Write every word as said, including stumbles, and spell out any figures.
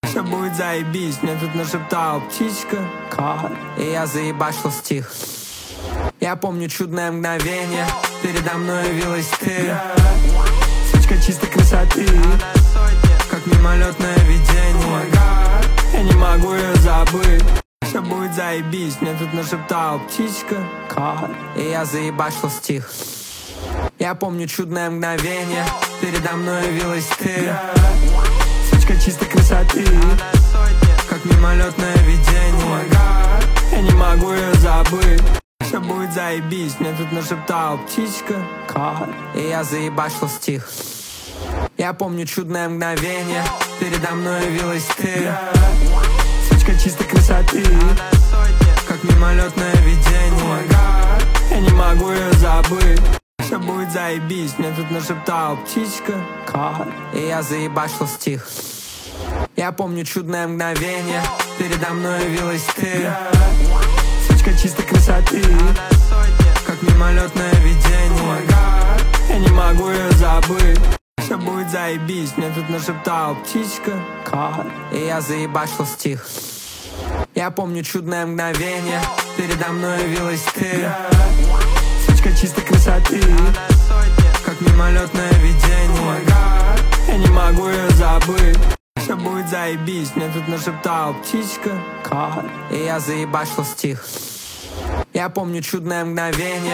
Все будет заебись, мне тут нашептала птичка Кот. И я заебашил стих. Я помню чудное мгновение, передо мной явилась ты. Сучка чистой красоты, как мимолетное видение. Я не могу ее забыть. Все будет заебись, мне тут нашептала птичка Кот. И я заебашил стих. Я помню чудное мгновение, передо мной явилась ты. Сучка чистой красоты, как мимолетное видение. Я не могу ее забыть. Все будет заебись, мне тут нашептала птичка Кот. И я заебашил стих. Я помню чудное мгновение, передо мной явилась ты. Сучка чистой красоты, как мимолетное видение. Я не могу ее забыть. Все будет заебись, мне тут нашептала птичка Кот. И я заебашил стих. Я помню чудное мгновение, передо мной явилась ты. Сучка чистой красоты, как мимолетное видение. Я не могу ее забыть. Все будет заебись, мне тут нашептала птичка Кот. И я заебашил стих. Я помню чудное мгновение, передо мной явилась ты. Сучка чистой красоты, как мимолетное видение. Я не могу ее забыть. Все будет заебись, мне тут нашептала птичка Кот. И я заебашил стих. Я помню чудное мгновение,